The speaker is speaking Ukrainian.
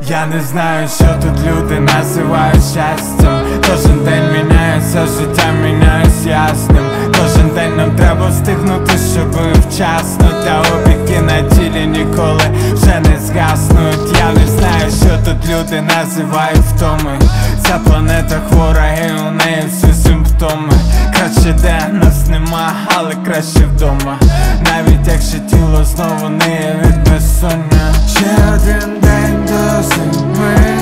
Я не знаю, що тут люди називають щастям. Кожен день міняється, життя міняється ясним. Кожен день нам треба встигнути, щоби вчасно. Та опіки на тілі ніколи вже не згаснуть. Я не знаю, що тут люди називають втоми. Ця планета хвора, і у неї всі симптоми. Краще де нас нема, але краще вдома. Навіть якщо тіло знову ниє від безсоння. Ще один день до зими.